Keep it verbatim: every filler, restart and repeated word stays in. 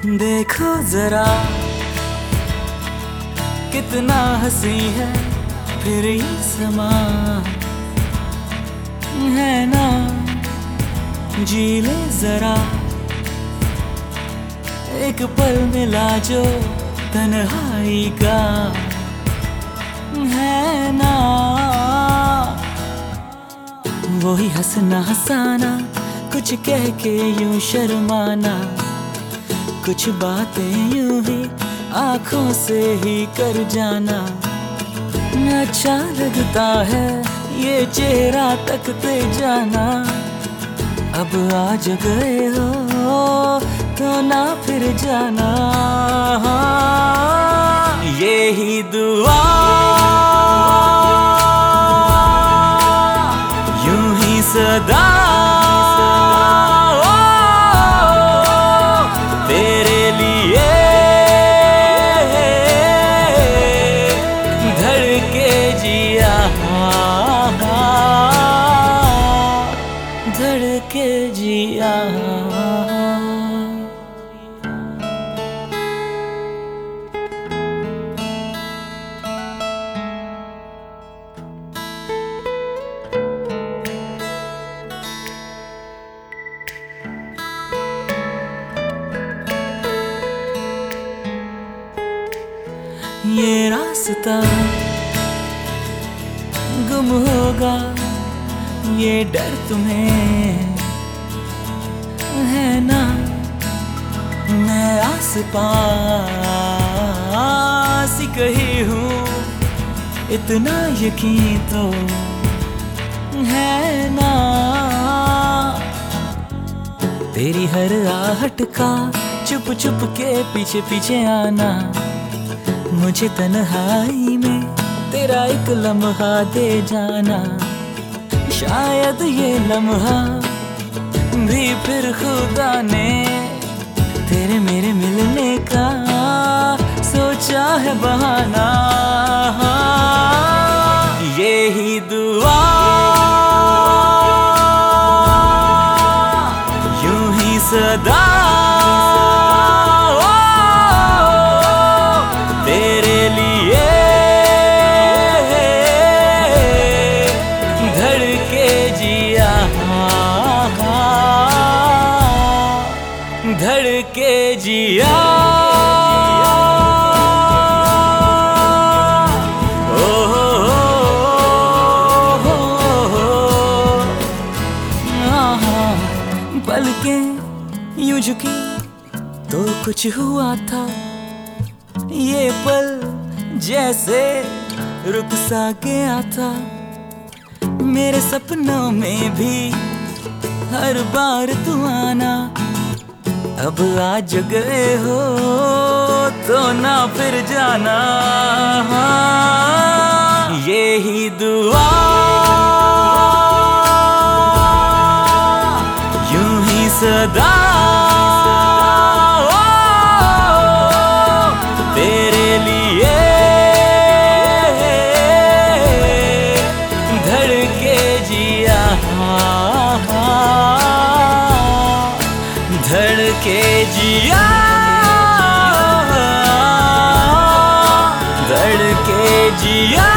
देखो जरा कितना हंसी है फिर ये समा है ना, जी ले जरा एक पल मिला जो तन्हाई का है ना। वही हंसना हंसाना कुछ कह के यूं शर्माना, कुछ बातें यूं ही आंखों से ही कर जाना। अच्छा लगता है ये चेहरा तकते जाना, अब आज गए हो तो ना फिर जाना। यही दुआ यूं ही सदा तेरे लिए धड़के जिया, धड़के जिया। ये रास्ता गुम होगा ये डर तुम्हें है ना, मैं आस पास ही कहीं हूँ इतना यकीन तो है ना। तेरी हर आहट का चुप चुप के पीछे पीछे आना, मुझे तन्हाई में तेरा एक लम्हा दे जाना। शायद ये लम्हा भी फिर खुदा ने तेरे मेरे मिलने का सोचा है बहाना। यही दुआ यूं ही सदा तेरे लिए धड़के जिया, धड़के जिया। ओ हो हो हो, पलकें यूं झुकी तो कुछ हुआ था, ये पल जैसे रुक सा गया था। मेरे सपनों में भी हर बार तू आना, अब आज गए हो तो ना फिर जाना। यही दुआ यूं ही सदा तेरे लिए धड़के जिया, धड़के जिया, धड़के जिया।